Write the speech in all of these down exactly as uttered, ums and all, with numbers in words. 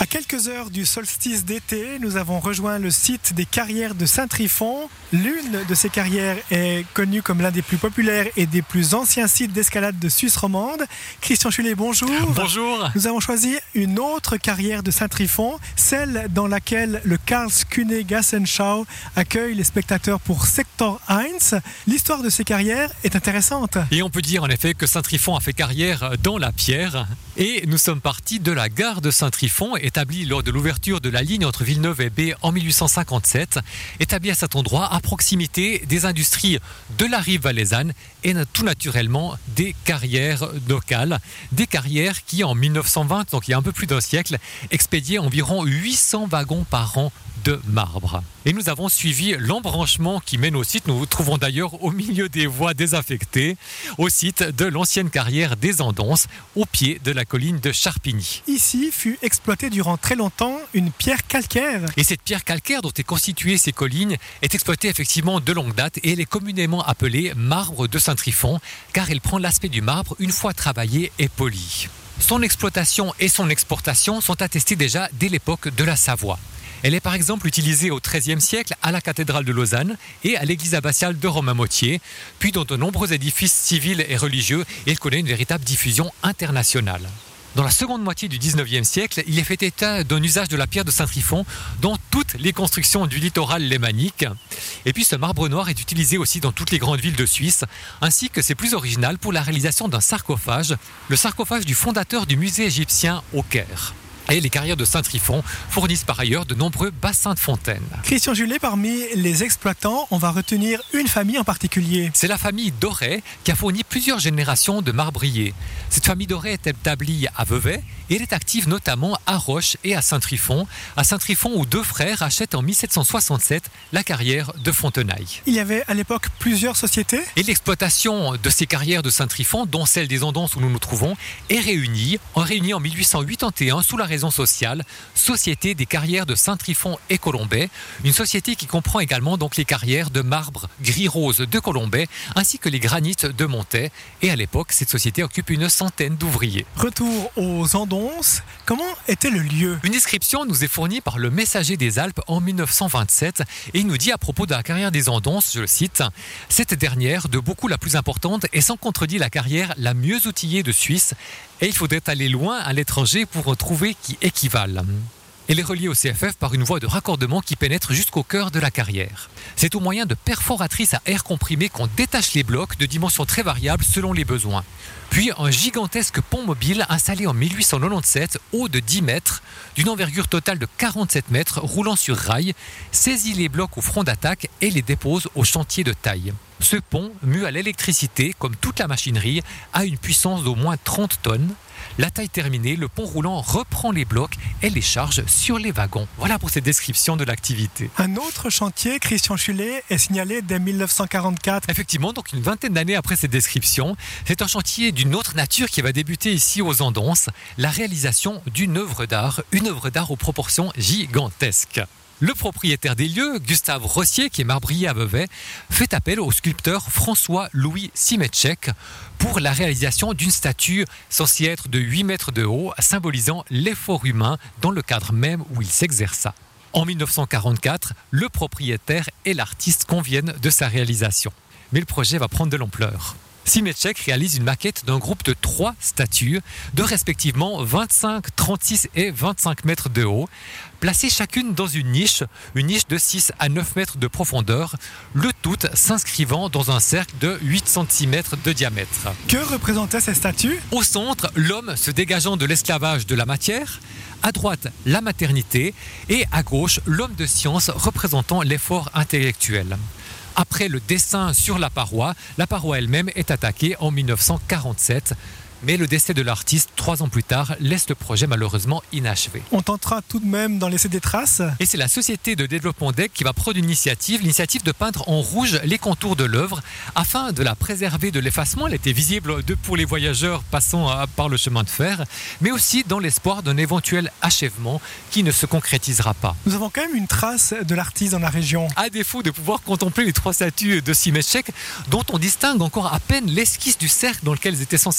quelques heures du solstice d'été, nous avons rejoint le site des carrières de Saint-Tryphon. L'une de ces carrières est connue comme l'un des plus populaires et des plus anciens sites d'escalade de Suisse romande. Christian Schulé, bonjour. Bonjour. Nous avons choisi une autre carrière de Saint-Tryphon, celle dans laquelle le Karlskühne Gassenschau accueille les spectateurs pour Sector un. L'histoire de ces carrières est intéressante. Et on peut dire en effet que Saint-Tryphon a fait carrière dans la pierre. Et nous sommes partis de la gare de Saint-Tryphon, établie lors de l'ouverture de la ligne entre Villeneuve et Baie en mille huit cent cinquante-sept, établie à cet endroit à proximité des industries de la rive valaisanne et tout naturellement des carrières locales. Des carrières qui en mille neuf cent vingt, donc il y a un peu plus d'un siècle, expédiaient environ huit cents wagons par an de marbre. Et nous avons suivi l'embranchement qui mène au site. Nous nous trouvons d'ailleurs au milieu des voies désaffectées, au site de l'ancienne carrière des Andonces, au pied de la colline de Charpigny. Ici fut exploitée durant très longtemps une pierre calcaire. Et cette pierre calcaire dont est constituée ces collines est exploitée effectivement de longue date et elle est communément appelée marbre de Saint-Tryphon car elle prend l'aspect du marbre une fois travaillé et poli. Son exploitation et son exportation sont attestées déjà dès l'époque de la Savoie. Elle est par exemple utilisée au treizième siècle à la cathédrale de Lausanne et à l'église abbatiale de Romainmôtier, puis dans de nombreux édifices civils et religieux, et elle connaît une véritable diffusion internationale. Dans la seconde moitié du dix-neuvième siècle, il est fait état d'un usage de la pierre de Saint-Tryphon dans toutes les constructions du littoral lémanique. Et puis ce marbre noir est utilisé aussi dans toutes les grandes villes de Suisse, ainsi que c'est plus original pour la réalisation d'un sarcophage, le sarcophage du fondateur du musée égyptien au Caire. Et les carrières de Saint-Tryphon fournissent par ailleurs de nombreux bassins de fontaines. Christian Schulé, parmi les exploitants, on va retenir une famille en particulier. C'est la famille Doré qui a fourni plusieurs générations de marbriers. Cette famille Doré est établie à Vevey et elle est active notamment à Roche et à Saint-Tryphon. À Saint-Tryphon où deux frères achètent en mille sept cent soixante-sept la carrière de Fontenaille. Il y avait à l'époque plusieurs sociétés. Et l'exploitation de ces carrières de Saint-Tryphon, dont celle des Andonces où nous nous trouvons, est réunie en, réunie en mille huit cent quatre-vingt-onze sous la raison sociale, Société des carrières de Saint-Tryphon et Colombais, une société qui comprend également donc les carrières de marbre gris-rose de Colombais ainsi que les granites de Montais. Et à l'époque, cette société occupe une centaine d'ouvriers. Retour aux Andonces, comment était le lieu ? Une description nous est fournie par le Messager des Alpes en mille neuf cent vingt-sept et il nous dit à propos de la carrière des Andonces, je le cite, « Cette dernière, de beaucoup la plus importante, est sans contredit la carrière la mieux outillée de Suisse et il faudrait aller loin à l'étranger pour en trouver qui équivalent. » Elle est reliée au C F F par une voie de raccordement qui pénètre jusqu'au cœur de la carrière. C'est au moyen de perforatrices à air comprimé qu'on détache les blocs de dimensions très variables selon les besoins. Puis un gigantesque pont mobile installé en mille huit cent quatre-vingt-dix-sept, haut de dix mètres, d'une envergure totale de quarante-sept mètres, roulant sur rail, saisit les blocs au front d'attaque et les dépose au chantier de taille. Ce pont, mu à l'électricité, comme toute la machinerie, a une puissance d'au moins trente tonnes. La taille terminée, le pont roulant reprend les blocs et les charge sur les wagons. Voilà pour cette description de l'activité. Un autre chantier, Christian Schulé, est signalé dès mille neuf cent quarante-quatre. Effectivement, donc une vingtaine d'années après cette description, c'est un chantier d'une autre nature qui va débuter ici aux Andonces, la réalisation d'une œuvre d'art, une œuvre d'art aux proportions gigantesques. Le propriétaire des lieux, Gustave Rossier, qui est marbrier à Vevey, fait appel au sculpteur François-Louis Simetchek pour la réalisation d'une statue censée être de huit mètres de haut, symbolisant l'effort humain dans le cadre même où il s'exerça. En mille neuf cent quarante-quatre, le propriétaire et l'artiste conviennent de sa réalisation. Mais le projet va prendre de l'ampleur. Simetchek réalise une maquette d'un groupe de trois statues de respectivement vingt-cinq, trente-six et vingt-cinq mètres de haut, placées chacune dans une niche, une niche de six à neuf mètres de profondeur, le tout s'inscrivant dans un cercle de huit centimètres de diamètre. Que représentaient ces statues ? Au centre, l'homme se dégageant de l'esclavage de la matière, à droite, la maternité et à gauche, l'homme de science représentant l'effort intellectuel. Après le dessin sur la paroi, la paroi elle-même est attaquée en mille neuf cent quarante-sept. Mais le décès de l'artiste, trois ans plus tard, laisse le projet malheureusement inachevé. On tentera tout de même d'en laisser des traces. Et c'est la société de développement d'Aigle qui va prendre une initiative, l'initiative de peindre en rouge les contours de l'œuvre afin de la préserver de l'effacement. Elle était visible de, pour les voyageurs passant à, par le chemin de fer, mais aussi dans l'espoir d'un éventuel achèvement qui ne se concrétisera pas. Nous avons quand même une trace de l'artiste dans la région. À défaut de pouvoir contempler les trois statues de Simetchek, dont on distingue encore à peine l'esquisse du cercle dans lequel elles étaient censées prendre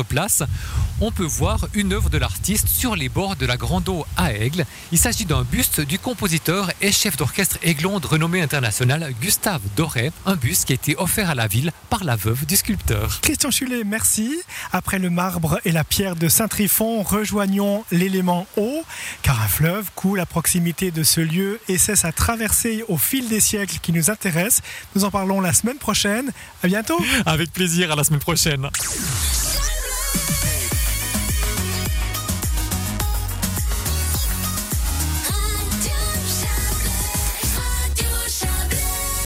place, on peut voir une œuvre de l'artiste sur les bords de la Grande Eau à Aigle. Il s'agit d'un buste du compositeur et chef d'orchestre aiglon de renommée internationale Gustave Doré, un buste qui a été offert à la ville par la veuve du sculpteur. Christian Chulet, merci. Après le marbre et la pierre de Saint-Tryphon, rejoignons l'élément eau, car un fleuve coule à proximité de ce lieu et c'est sa traversée au fil des siècles qui nous intéresse. Nous en parlons la semaine prochaine. À bientôt. Avec plaisir, à la semaine prochaine.